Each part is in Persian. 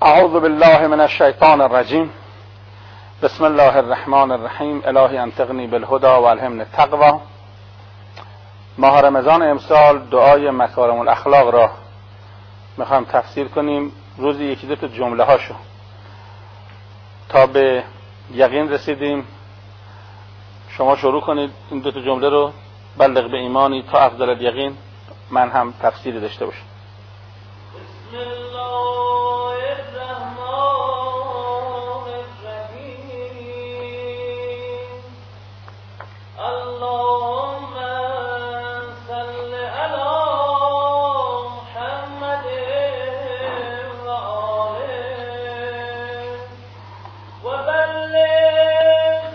اعوذ بالله من الشیطان الرجیم. بسم الله الرحمن الرحیم. الهی انطقنی بالهدى و الهمنی التقوی. ماه رمضان امسال دعای مکارم الاخلاق را میخوایم تفسیر کنیم. روزی یکی دو تا جمله هاشو تا به یقین رسیدیم. شما شروع کنید این دو تا جمله رو. بلغ به ایمانی تا افضل الیقین. من هم تفسیری داشته باشم. بسم الله الرحمن الرحیم. اللهم صل علی محمد و آله و بلغ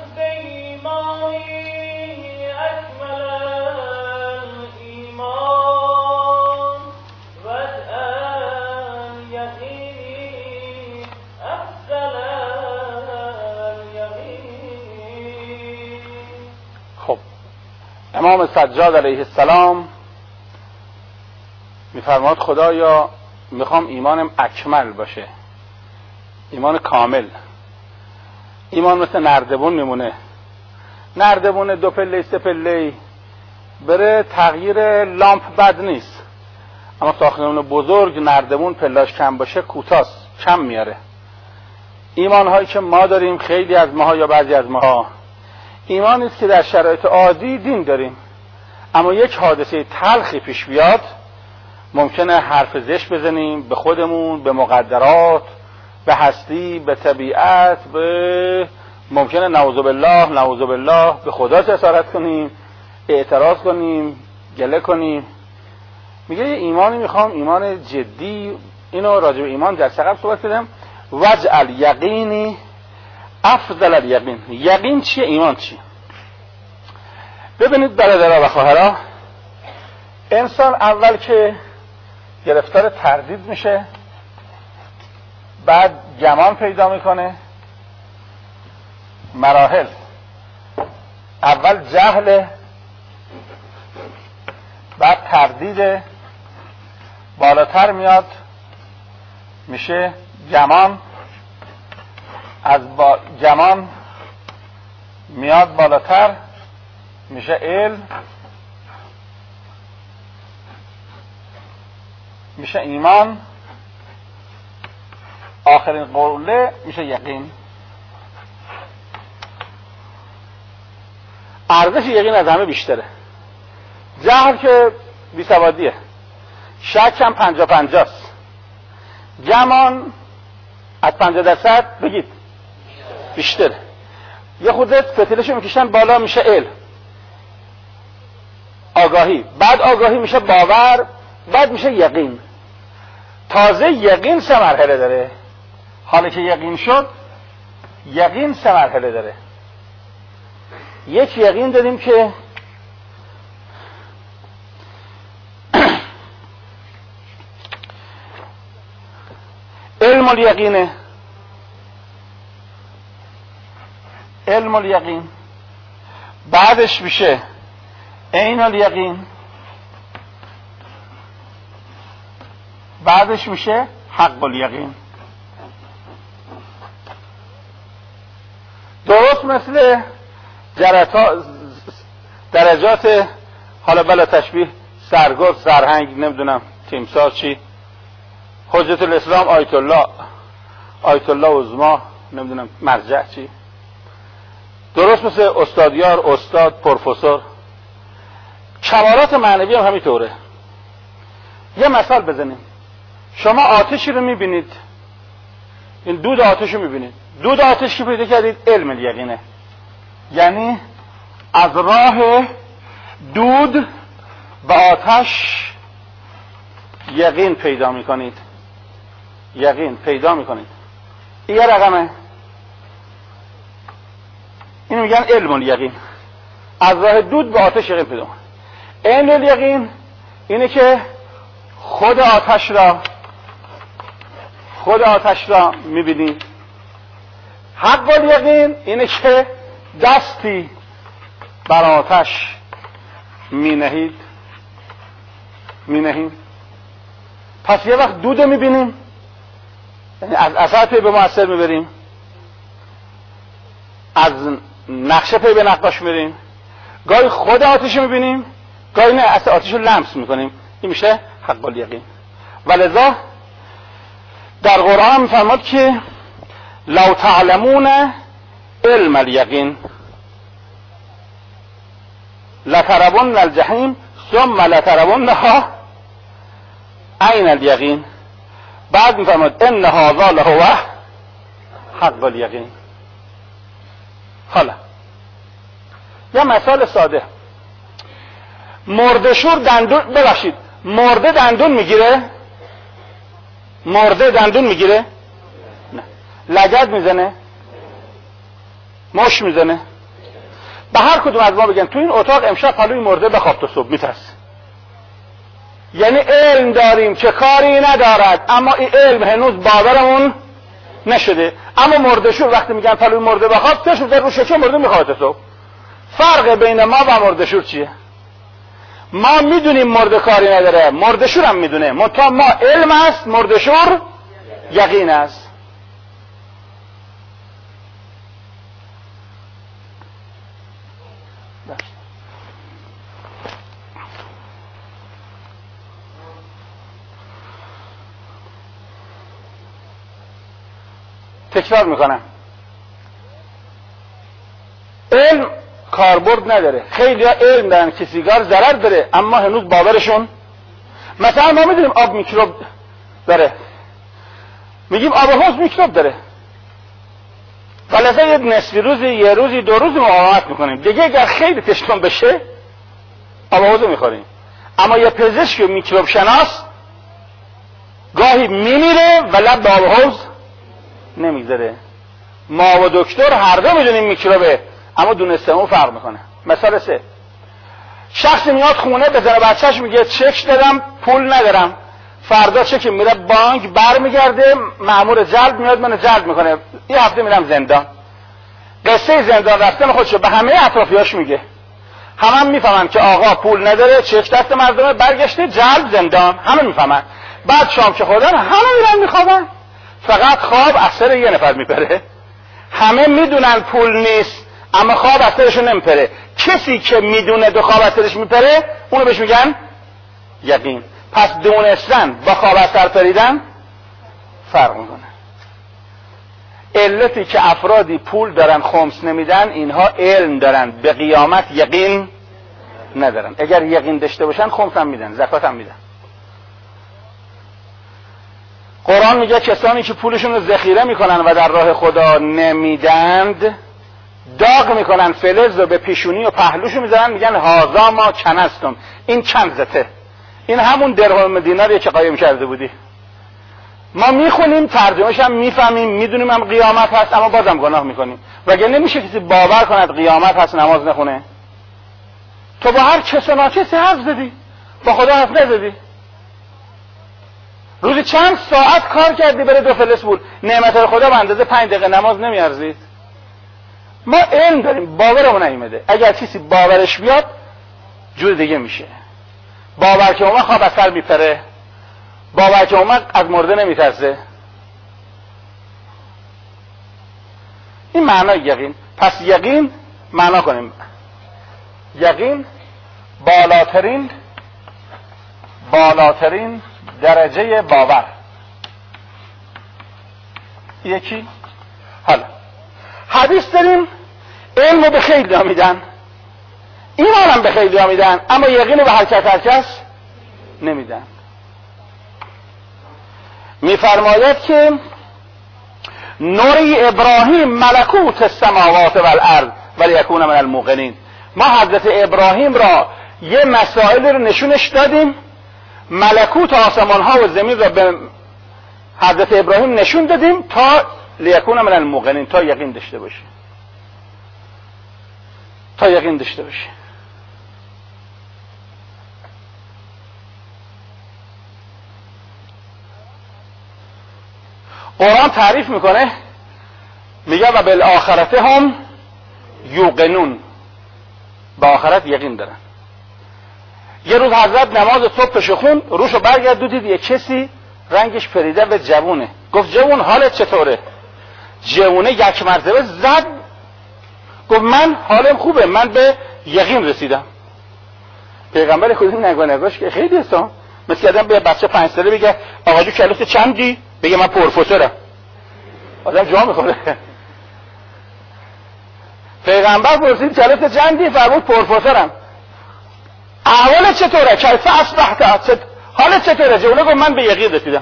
بایمانی اکمل الایمان و اجعل یقینی افضل الیقین. خب، امام سجاد علیه السلام میفرماد خدایا میخوام ایمانم اکمل باشه، ایمان کامل. ایمان مثل نردبون میمونه. نردبون دو پله سه پله بره، تغییر لامپ بد نیست، اما ساختمون بزرگ نردبون پلاش کم باشه کوتاست، کم میاره. ایمان هایی که ما داریم، خیلی از ماها یا بعضی از ماها، ایمانی است که در شرایط عادی دین داریم، اما یک حادثه تلخی پیش بیاد ممکنه حرف زشت بزنیم به خودمون، به مقدرات، به هستی، به طبیعت، به ممکنه نعوذ بالله به خدا جسارت کنیم، اعتراض کنیم، گله کنیم. میگه یه ایمانی میخوام، ایمان جدی. اینو راجع به ایمان در سقف صحبت کردم. وجعل یقینی افضل الیقین. یقین چیه؟ ایمان چیه؟ ببینید برادرها و خواهرها، انسان اول که گرفتار تردید میشه، بعد گمان پیدا میکنه. مراحل: اول جهل، بعد تردید، بالاتر میاد میشه گمان، از گمان میاد بالاتر میشه علم، میشه ایمان، آخرین قوله میشه یقین. ارزش یقین از همه بیشتره. جهل که بیسوادیه، شک هم 50-50 است. گمان از 50% بگید بیشتره. یه خودت فتیلشو میکشن بالا میشه علم، آگاهی، بعد آگاهی میشه باور، بعد میشه یقین. تازه یقین 3 مرحله داره. حالا که یقین شد، یقین 3 مرحله داره. یک یقین داریم که علم الیقینه. علم الیقین بعدش میشه عین الیقین، بعدش میشه حق الیقین. درست مثل درجات، حالا بلا تشبیه، سرگرد، سرهنگ، نمیدونم تیمسار چی، حجت الاسلام، آیت الله عظما، نمیدونم مرجع چی. درست مثل استادیار، استاد، پروفسور. کمالات معنوی هم همینطوره. یه مثال بزنیم. شما آتشی رو میبینید، این دود آتش رو میبینید. دود آتش که پیدا کردید علم الیقینه، یعنی از راه دود به آتش یقین پیدا میکنید. یقین پیدا میکنید. این یه رقمه. اینو میگن علم الیقین. از راه دود به آتش یقین پیدا میکنید. علم الیقین اینه که خود آتش را میبینید. حق الیقین اینه که دستی بر آتش مینهید. پس یه وقت دود میبینیم، یعنی از اثر پی به مؤثر میبریم، از نقشه پی به نقاش میبریم، گاهی خود آتش میبینیم، گاهی نه اصلا آتش رو لمس میکنیم. این میشه حق الیقین. ولذا در قرآن میفرماد که لو تعلمون علم الیقین لترون الجحیم ثم لترونها عین الیقین. بعد میفرماد ان هذا لهو حق الیقین. حالا یا مثال ساده، مرده‌شور دندون، ببخشید مرده دندون میگیره؟ مرده دندون میگیره؟ نه. لگد میزنه؟ مش میزنه؟ به هر کدوم از ما بگن تو این اتاق امشب پلوی مرده بخواب تا صبح میترسه. یعنی علم داریم که کاری ندارد، اما این علم هنوز باورمون نشده. اما مرده‌شور وقتی میگن پلوی مرده بخواب، تشو در رو شکم مرده میخواد تا صبح. فرق بین ما و مرده‌شور چیه؟ ما میدونیم مرده کاری نداره، مرده‌شور هم میدونه، منتها ما علم است، مرده‌شور یقین است. تکرار میکنم، علم کاربرد نداره. خیلی ها علم دارن که سیگار ضرر داره، اما هنوز باورشون، مثلا ما میدونیم آب میکروب داره، میگیم آب حوض میکروب داره، ولی یه نصفی روزی، یه روزی، 2 روزی مقاومت میکنیم، دیگه اگر خیلی تشکن بشه آب حوض میخوریم. اما یه پزشک و میکروب شناس گاهی میمیره و لب به آب حوض نمیگذاره. ما و دکتر هر دو میدونیم میکروبه، اما دونستمون فرق میکنه. مثال 3، شخصی میاد خونه به زن بچهش میگه چک دادم پول ندارم، فردا چک میره بانک، برمیگرده مأمور جلب میاد منو جلب میکنه، یه هفته میرم زندان. قصه زندان رفتن خودشو به همه اطرافیاش میگه، همه میفهمن که آقا پول نداره، چک دست مردمه، برگشته جلب زندان، همه میفهمن. بعد شام که خوردن همه میرن میخوابن، فقط خواب اثر یه نفر میپره. همه میدونن پول نیست، اما خواب اثرشون نمیپره. کسی که میدونه دو خواب اثرش میپره اونو بهش میگن یقین. پس دونستن با خواب اثر پریدن فرق میکنه. علتی که افرادی پول دارن خمس نمیدن، اینها علم دارن، به قیامت یقین ندارن. اگر یقین داشته باشن خمس هم میدن، زکات هم میدن. قرآن میگه کسانی که پولشون رو ذخیره میکنن و در راه خدا نمیدند، داغ میکنن، فلز رو به پیشونی و پهلوشو میزنن، میگن هازا ما کنستم، این کنزته، این همون درهم دیناریه که قایم کرده بودی. ما میخونیم، ترجمهش هم میفهمیم، میدونیم هم قیامت هست، اما بازم گناه میکنیم. وگه نمیشه کسی باور کند قیامت هست نماز نخونه. تو با هر کس و ناکسی حرف زدی، با خدا حرف نزدی. روزی چند ساعت کار کردی بره 2 فلس پول، نعمت خدا به اندازه 5 دقیقه نماز نمیارزید. ما علم داریم، باورمون نیومده. اگر کسی باورش بیاد جور دیگه میشه. باور که اومد خواب اثر میپره، باور که اومد از مرده نمیترسه. این معنای یقین. پس یقین معنا کنیم، یقین بالاترین درجه باور. یکی. حالا حدیث داریم علم رو به خیلی ها میدن، ایمان هم به خیلی ها میدن، اما یقین رو به هر کس نمیدن. میفرماید که نوری ابراهیم ملکوت السماوات والارض ولیکون من الموقنین. ما حضرت ابراهیم را یه مسائل رو نشونش دادیم، ملکوت آسمان ها و زمین را به حضرت ابراهیم نشون دادیم تا لیکون من الموقنین، تا یقین داشته باشه، تا یقین داشته باشه. قرآن تعریف میکنه، میگه و بالآخرت هم یوقنون، با آخرت یقین دارن. یه روز حضرت نماز صبحش خون، روشو برگرد دید یه کسی رنگش پریده به جوونه، گفت جوون حالت چطوره؟ جوونه یک مرتبه زد، گفت من حالم خوبه، من به یقین رسیدم. پیغمبر خودی نگاش که خیلی هستم مثل آدم به بچه 5 ساله بگه آقا جو کلاس چندی؟ بگه من پروفسورم. آدم جا میخوره. پیغمبر پرسید کلاس چندی؟ فرمود پروفسورم. احوالت چطوره؟ کیف اصبحت؟ حالت چطوره؟ جوونه گفت من به یقین رسیدم.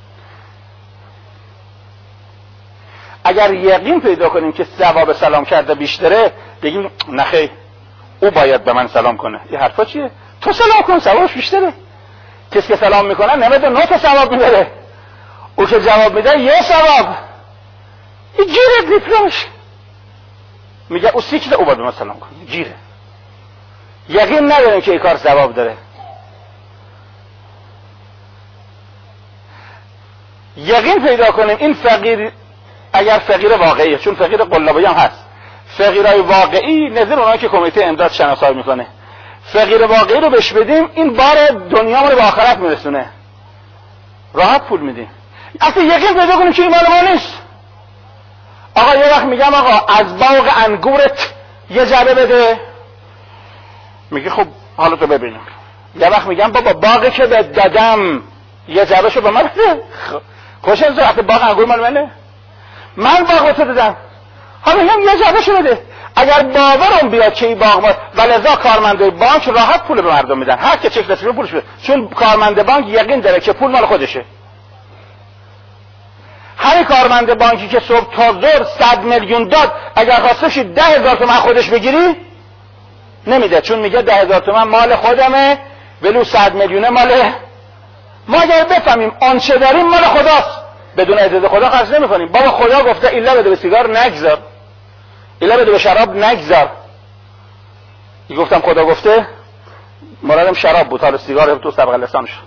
اگر یقین پیدا کنیم که ثواب سلام کرده بیشتره، بگیم نخیر او باید به من سلام کنه. این حرفا چیه؟ تو سلام کن ثوابش بیشتره. کسی که سلام میکنه 99 تا ثواب میبره، او که جواب میده یه ثواب. این گیره دیپلمش میگه او سیکده، او باید به من سلام کنه. گیره. یقین نداریم که این کار ثواب داره. یقین پیدا کنیم این فقیر، اگر فقیر واقعیه، چون فقیر قلابی هم هست، فقیرای واقعی نظر اونایی که کمیته امداد شناسایی میکنه، فقیر واقعی رو بهش بدیم این بار دنیا رو به آخرت میرسونه، راحت پول میدیم. اصلا یقین پیدا کنیم که این مال ما نیست. آقا یه وقت میگم آقا از باغ انگورت یه جعبه بده، میگه خب حالا تو ببینم. یه وقت میگم بابا باغی که به دادم یه جعبه شو به من بده. خوش از وقت باغ انگور مال منه، من باغ تو دادم، حالا میگم یه جعبه شو بده. اگر باورم بیاد که این باغ ما، ولذا کارمنده بانک راحت پول به مردم میدن، هر که چک رسید پولش بده، چون کارمنده بانک یقین داره که پول مال خودشه. هر کارمنده بانکی که صبح تا ظهر 100 میلیون داد، اگر خواستش 10,000 تومان خودش بگیری نمیده، چون میگه 10,000 تومان مال خودمه ولو 100 میلیونه ماله. ما اگر بفهمیم آنچه داریم مال خداست، بدون اجازه خدا خرج نمی‌کنیم. بابا خدا گفته ایلا بده به سیگار نگذار، ایلا بده به شراب نگذار. گفتم خدا گفته، مرادم شراب بود، حالا سیگار تو سبق لسان شد.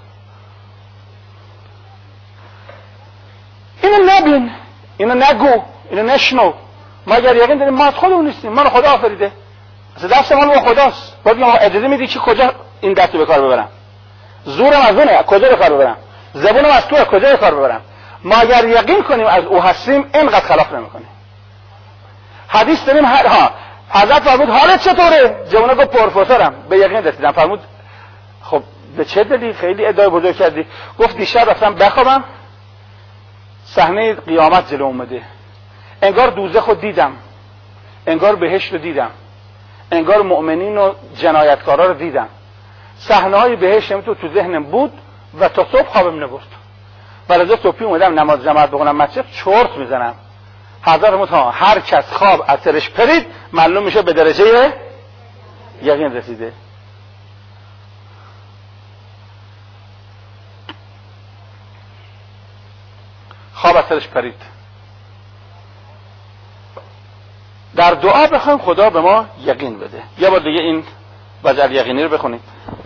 اینو نبین، اینو نگو، اینو نشنو. ما اگر یقین داریم ما از خودمون نیستیم، ما رو خدا آفریده، اصلا دست ما رو خداست. باید ما اجازه میدی که کجا این دستو به کار ببرم، زورم از اونه کجا به کار ببرم، زبونم از تو کجا به کار ببرم. ما اگر یقین کنیم از او هستیم اینقدر خلاف نمیکنیم. حدیث داریم حضرت فرمود حالت چطوره؟ جوونه گفت پروفسورم، به یقین رسیدم. فرمود خب به چه دلیل؟ خیلی ادعای بزرگ کردی. گفت دیشب رفتم بخوابم، صحنه قیامت جلو اومده، انگار دوزخ رو دیدم، انگار بهشت رو دیدم، انگار مؤمنین و جنایتکارا رو دیدم. صحنه‌های بهشت تو ذهنم بود و تا صبح خوابم نبرد. ولذا صبحی اومدم نماز جماعت بخونم مسجد، چرت میزنم. حضرت فرمود هر کس خواب از سرش پرید معلوم میشه به درجه یقین رسیده. خواب از سرش پرید. در دعا بخوایم خدا به ما یقین بده. یه بار دیگه این وجه یقینی رو بخونید.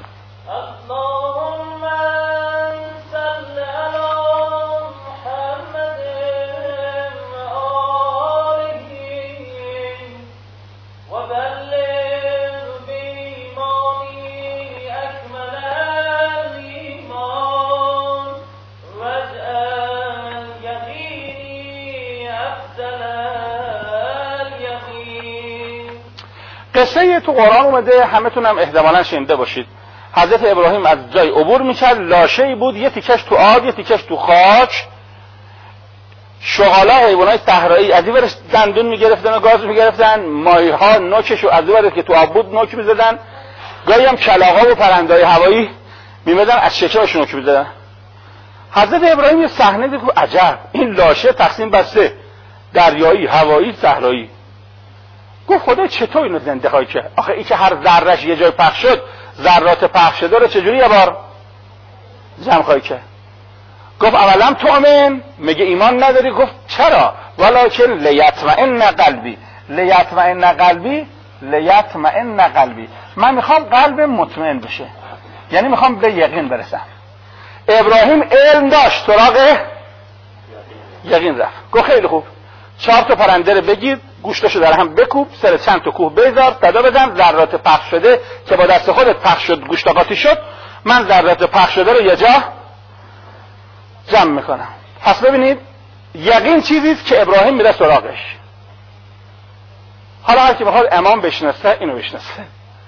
قصه تو قرآن اومده، همه تونم احتمالاً شنیده باشید. حضرت ابراهیم از جای عبور میکرد، لاشه‌ای بود، یه تیکش تو آب، یه تیکش تو خاک. شغالا حیوانات صحرایی از این ورش دندون میگرفتن و گاز میگرفتن، ماهی‌ها نوکشو از این ورش که تو آب بود نوک میزدن، گاهی هم کلاغ‌ها و پرنده‌های هوایی میمدن از شکمش نوک میزدن. حضرت ابراهیم یه صحنه دید، عجب، این لاشه تقسیم بسته، دریایی، هوایی، صحرایی. گفت خدا چطور اینو زنده خواهی کرد؟ آخه این که هر ذرهش یه جای پخش شد، ذرات پخش شده رو چجوری یه بار جمع خواهی کرد؟ گفت اولا تؤمن، میگه ایمان نداری؟ گفت چرا؟ ولکن لیطمئن قلبی، لیطمئن قلبی، لیطمئن قلبی، من میخوام قلب مطمئن بشه، یعنی میخوام به یقین برسم. ابراهیم علم داشت، سراغ یقین رفت. گفت خیلی خوب، 4 تا پرنده رو بگیر، گوشتاشو در هم بکوب، سر چند تا کوه بذار، صدا بزن، ذرات پخش شده که با دست خودت پخش شد، گوشت قاطی شد، من ذرات پخش شده رو یه جا جمع میکنم. پس ببینید یقین چیزیست که ابراهیم میره سراغش. حالا هر کی بخواد امام بشناسه اینو بشناسه.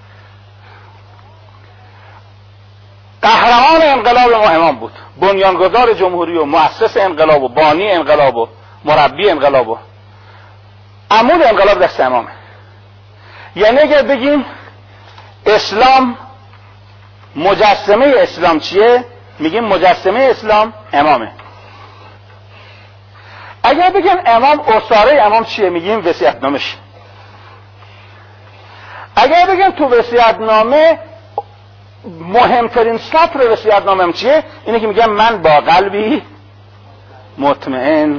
قهرمان انقلاب ما امام بود، بنیانگذار جمهوری و مؤسس انقلاب و بانی انقلاب و مربی انقلاب و عمود انقلاب دست امامه. یعنی اگر بگیم اسلام مجسمه اسلام چیه؟ میگیم مجسمه اسلام امامه. اگر بگیم امام اساره امام چیه؟ میگیم وصیت‌نامه‌ش. اگر بگیم تو وصیت‌نامه مهمترین سطر وصیت‌نامه‌ام چیه؟ اینه که میگم من با قلبی مطمئن.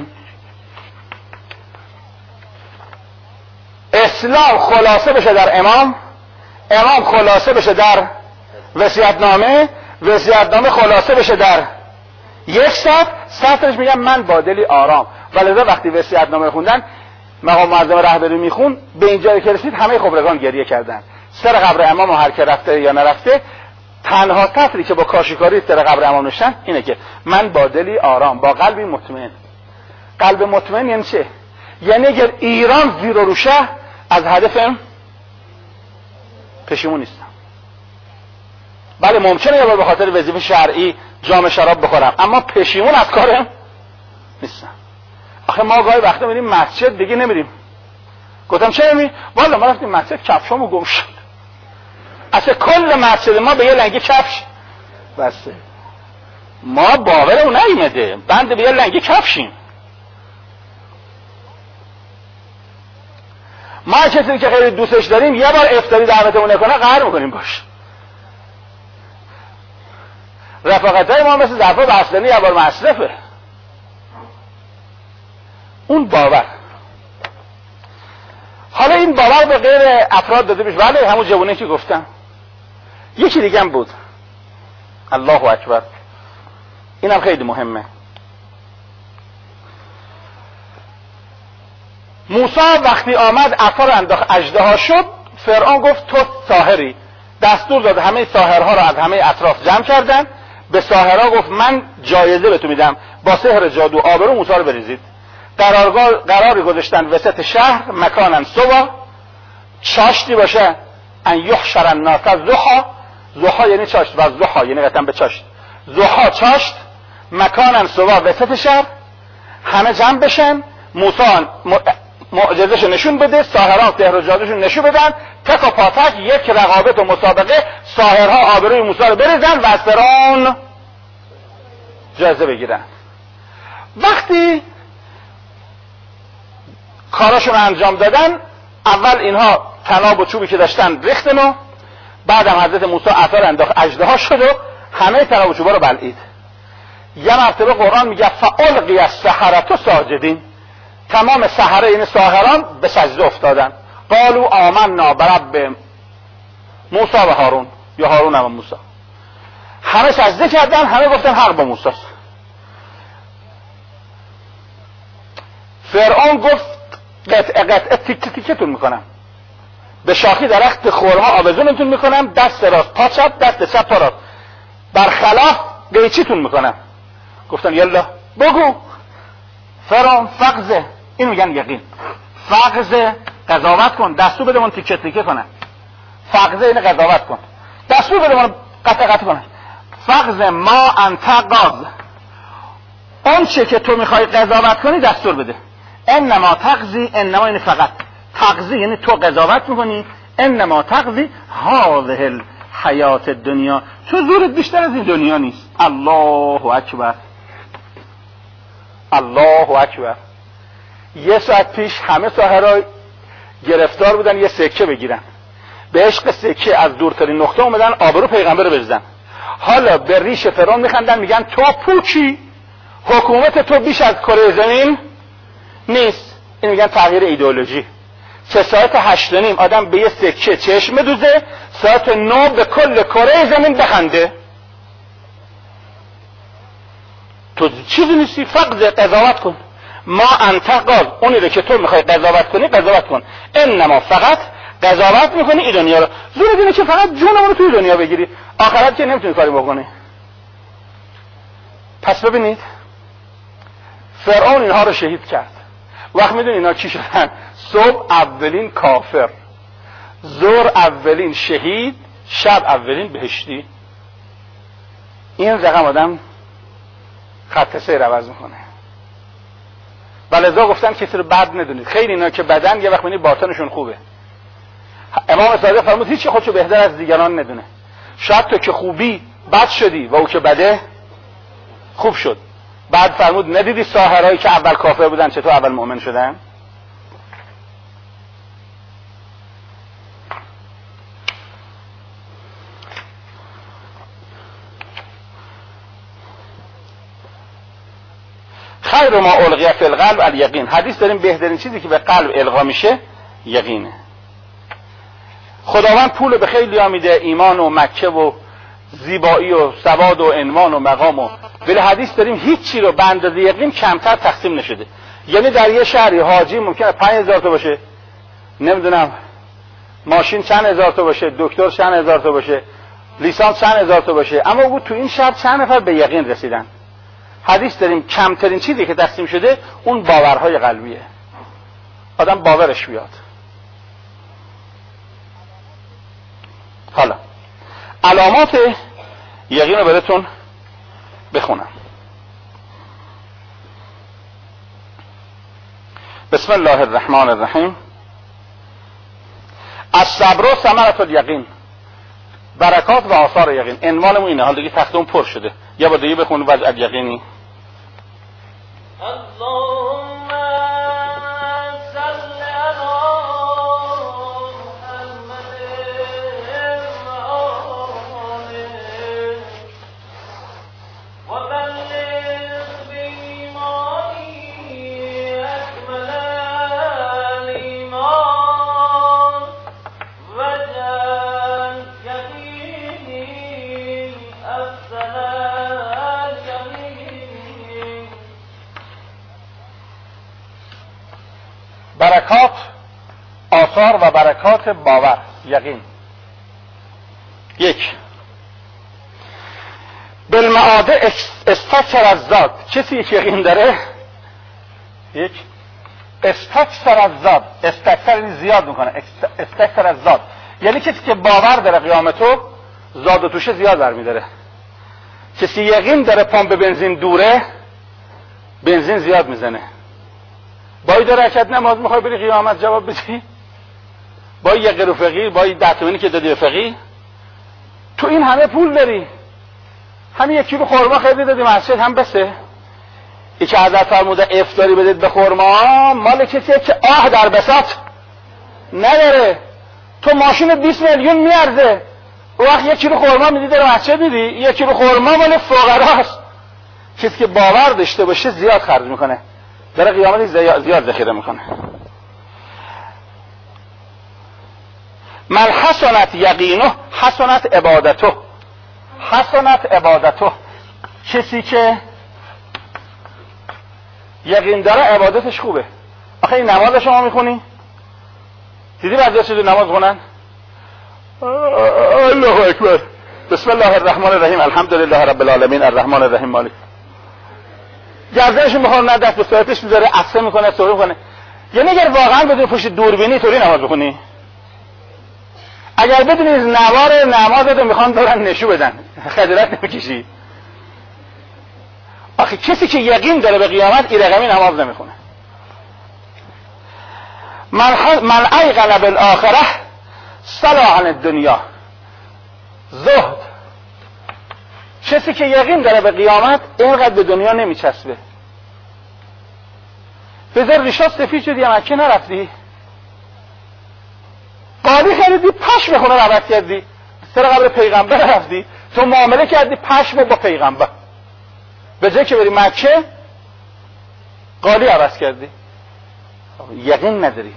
اسلام خلاصه بشه در امام، امام خلاصه بشه در وصیت‌نامه، وصیت‌نامه خلاصه بشه در یک سطرش میگم من با دلی آرام. ولذا وقتی وصیت‌نامه خوندن مقام معظم رهبری میخون به اینجایی که رسید همه خبرگان گریه کردن. سر قبر امام هر که رفته یا نرفته تنها سطری که با کاشیکاری سر قبر امام نوشتن اینه که من با دلی آرام، با قلبی مطمئن. قلب مطمئن یعنی چه؟ یعنی اگر ایران زیر و روشه از هدفم پشیمون نیستم. بله ممکنه یه بار به خاطر وظیفه شرعی جام شراب بخورم، اما پشیمون از کارم نیستم. آخه ما گاهی وقتا میریم مسجد دیگه نمیریم. گفتم چرا نمیری؟ والا ما رفتیم مسجد کفشامو گم شد. اصلا کل مسجد ما به یه لنگی کفش بسته. ما باورمون نیومده بند به یه لنگی کفشیم. ما کسی که خیلی دوستش داریم یه بار افطاری دعوتمون نکنه قهر میکنیم باش. رفاقتای ما مثل ظرفا بستنی یه بار مصرفه. اون باور. حالا این باور به غیر افراد داده بشه. بله همون جوونه که گفتم. یکی دیگه هم بود. الله اکبر. اینم خیلی مهمه. موسی وقتی آمد عصا انداخت اژدها شد، فرعون گفت تو ساحری. دستور داد همه ساحرها رو از همه اطراف جمع کردن. به ساحرها گفت من جایزه به تو میدم، با سحر جادو آبرو موسی رو بریزید. قراری گذاشتن وسط شهر مکانن سوا، چاشتی باشه ان یحشر الناس ضحا. ضحا یعنی چاشت و ضحا یعنی قطعا به چاشت. ضحا چاشت، مکانن سوا وسط شهر، همه جمع بشن. موسی معجزه‌ش نشون بده، ساحران سحر و جادوشون نشون بدن، تک و پاتک یک رقابت و مسابقه، ساحرها آبروی موسی رو بریزن و از فرعون جایزه بگیرن. وقتی کاراشون انجام دادن، اول اینها طناب و چوبی که داشتن ریختن و بعدم حضرت موسی عصا رو انداخت اژدها شد و همه طناب و چوبا رو بلعید. یه مرتبه قرآن میگه فالقی السحرة ساجدین، تمام سحره این ساحران به سجده افتادن. قالوا آمنا برب موسی و هارون، یا هارون و موسی. همه سجده کردن، همه گفتن حق با موسی است. فرعون گفت قطعه تیکه تیکتون میکنم، به شاخی درخت خورها آویزونتون میکنم، دست راست پا چپ، دست چپ پا راست، برخلاف قیچیتون میکنم. گفتن یلا بگو. فرعون فقزه، این میگن یقین، فقزه قضاوت کن، دستور بده من تیکه تیکه کنم. فقزه این قضاوت کن، دستور بده من قطع کنم. فقزه ما انت قاض، اون چه که تو میخوای قضاوت کنی دستور بده. انما تقضی، انما این فقط تقضی یعنی تو قضاوت میکنی، انما تقضی هذه الحیات الدنیا، تو زورت بیشتر از این دنیا نیست. الله اکبر، الله اکبر. یه ساعت پیش همه ساحرها گرفتار بودن یه سکه بگیرن، به عشق سکه از دورترین نقطه اومدن آبرو پیغمبر رو بریزن. حالا به ریش فرعون میخندن، میگن تو پوچی، حکومت تو بیش از کره زمین نیست. این میگن تغییر ایدئولوژی. که ساعت 8:30 آدم به یه سکه چشم دوزه، ساعت 9 به کل کره زمین بخنده. تو چیزی نیستی، فقط قضاوت کن. ما انتقاض، اونی رو که تو میخوای قضاوت کنی قضاوت کن. انما فقط قضاوت میکنی این دنیا رو. زور دینه که فقط جونمون رو توی دنیا بگیری، آخرت که نمیتونی کاری بکنی. پس ببینید فرعون اینها رو شهید کرد. وقت میدونی اینا چی شدن؟ صبح اولین کافر، ظهر اولین شهید، شب اولین بهشتی. این رقم آدم خط سیر عوض میکنه. ولذا گفتن کسی رو بد ندونید. خیلی اینا که بدن یه وقت میبینی باطنشون خوبه. امام صادق فرمود هیچ خودشو بهتر از دیگران ندونه. شاید تو که خوبی بد شدی و او که بده خوب شد. بعد فرمود ندیدی ساحرایی که اول کافر بودن چطور اول مؤمن شدن؟ خیر ما القی فی القلب الیقین. حدیث داریم بهترین چیزی که به قلب القا میشه یقینه. خداوند پول به خیلی ها میده، ایمان و مکه و زیبایی و سواد و عنوان و مقام و ولی حدیث داریم هیچی رو به اندازه یقین کمتر تقسیم نشده. یعنی در یه شهری حاجی ممکنه 5000 تا باشه، نمیدونم ماشین چند هزار تا باشه، دکتر چند هزار تا باشه، لیسانس چند هزار تا باشه، اما او تو این شهر چند نفر به یقین رسیدن. حدیث داریم کمترین چیزی که تقسیم شده اون باورهای قلبیه. آدم باورش بیاد. حالا علامات یقین رو براتون بخونم. بسم الله الرحمن الرحیم. الصبر ثمرة الیقین. برکات و آثار یقین. عنوانمون اینه. حالا دیگه تختمون پر شده. یا با دیگه بخونیم وضع الیقینی. اللهم صل علی محمد و آله و بلغ بإیمانی اکمل الایمان و جعل یقینی افضل الیقین. برکات، آثار و برکات باور، یقین. یک، بالمعاده استکثر از ذات. کسی که یقین داره، یک، استکثر از ذات. استکثر زیاد میکنه. استکثر از ذات یعنی کسی که باور داره قیامتو زاد و توشه زیاد برمیداره. کسی یقین داره پمپ بنزین دوره بنزین زیاد میزنه. با یه رکعت نماز میخوای بری قیامت جواب بدی، با یه قرو فقیر، با یه 10 تومانی که دادی به فقیر، تو این همه پول داری، همین 1 کیلو خرما خریدی دادی مسجد هم بسه. این که حضرت فرموده افطاری بدید به خرما مال کسیه که آه در بساط نداره. تو ماشین 20 میلیون میارزه، اون وقت 1 کیلو خرما میدی در مسجد میدی. 1 کیلو خرما مال فقراست. کسی که باور داشته باشه زیاد خرج میکنه، در قیامت زیاد ذخیره میکنه. من حسنت یقینه حسنت عبادته. حسنت عبادته، کسی که یقین داره عبادتش خوبه. آخه این نماز شما میخونی؟ دیدی بعضی چیزی نماز خونن؟ الله اکبر، بسم الله الرحمن الرحیم، الحمدلله رب العالمین، الرحمن الرحیم، مالک. گردنشون بخوره، نه دست به صورتش میذاره، عصا میکنه، سوری میکنه. یعنی اگر واقعا بدونی پشت دوربینی طوری نماز بخونی، اگر بدونی نوار نمازت میخوان دارن نشو بدن، خجالت نمیکشی. آخه کسی که یقین داره به قیامت این رقمی نماز نمیخونه. من ایقن بالآخره صلاح عن الدنیا. زهد، کسی که یقین داره به قیامت اینقدر به دنیا نمیچسبه. بذار ریشات سفید شدی مکه نرفتی، قالی خریدی پشم بخونه رفت کردی، سر قبر پیغمبر رفتی، تو معامله کردی پشم با پیغمبر، به جای که بری مکه قالی عوض کردی. یقین نداری.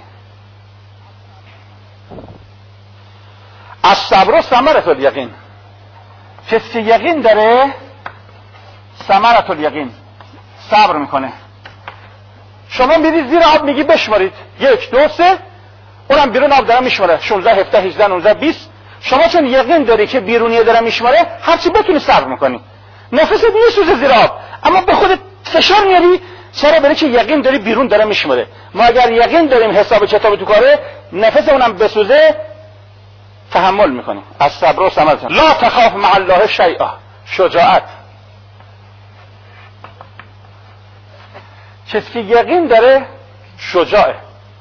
الصبر ثمرة الیقین. کسی که یقین داره ثمرة الیقین، صبر میکنه. شما میدید زیر آب میگی بشمارید 1 2 3، اونم بیرون آب داره میشماره 16 17 18 19 20. شما چون یقین داری که بیرونیه داره میشماره، هرچی بتونی صبر میکنی، نفست میسوزه زیر آب، اما به خودت فشار میاری چرا؟ برای که یقین داری بیرون داره میشمره. ما اگر یقین داریم حساب کتاب تو کاره، نفسمونم بسوزه تحمل میکنیم. از صبر و صمد. لا تخاف مع الله شیئا، شجاعت. کسی که یقین داره شجاعه.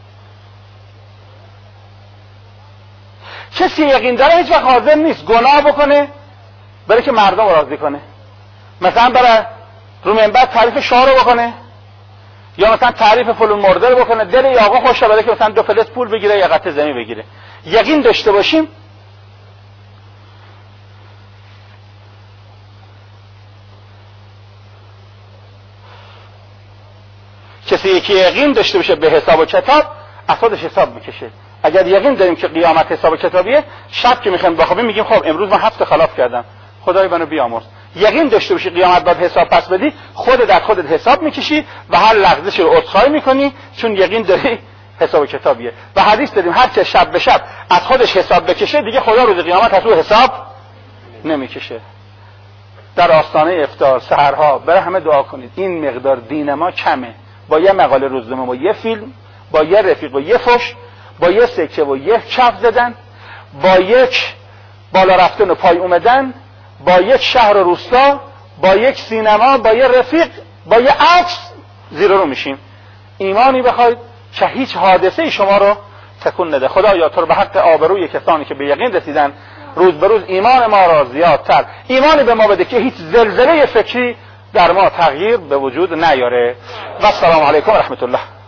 کسی یقین داره هیچ وقت حاضر نیست گناه بکنه برای که مردم رو راضی کنه. مثلا برای رو منبر تعریف شاه رو بکنه، یا مثلا تعریف فلان مرده رو بکنه، دل ای آقا خوشه برای که مثلا 2 فلس پول بگیره یا قطع زمین بگیره. یقین داشته باشیم. کسی که یقین داشته باشه به حساب و کتاب، از خودش حساب میکشه. اگر یقین داریم که قیامت حساب و کتابیه، شب که میخوایم بخوابیم میگیم خب امروز من 7 خلاف کردم، خدای منو بیامرز. یقین داشته باشی قیامت بعد حساب پس بدی، خودت از خودت حساب میکشی و هر لحظه‌ش رو عذرخواهی میکنی، چون یقین داری حساب و کتابیه. و حدیث داریم هر چه شب به شب از خودش حساب بکشه، دیگه خدا روز قیامت از او حساب نمیکشه. در آستانه افطار سحرها برای همه دعا کنید. این مقدار دین ما کمه. با یه مقاله روزنامه و یه فیلم، با یه رفیق و یه فش، با یه سکه و یه چپ زدن، با یک بالا رفتن و پای اومدن، با یک شهر و روستا، با یک سینما، با یه رفیق، با یه عکس زیر رو میشیم. ایمانی بخواید که هیچ حادثه شما رو تکون نده. خدایا تو رو به حق آبروی کسانی که به یقین رسیدن روز به روز ایمان ما را زیادتر ایمانی به ما بده که هیچ زلزله فکری در ما تغییر به وجود نیاره. و السلام علیکم و رحمت الله.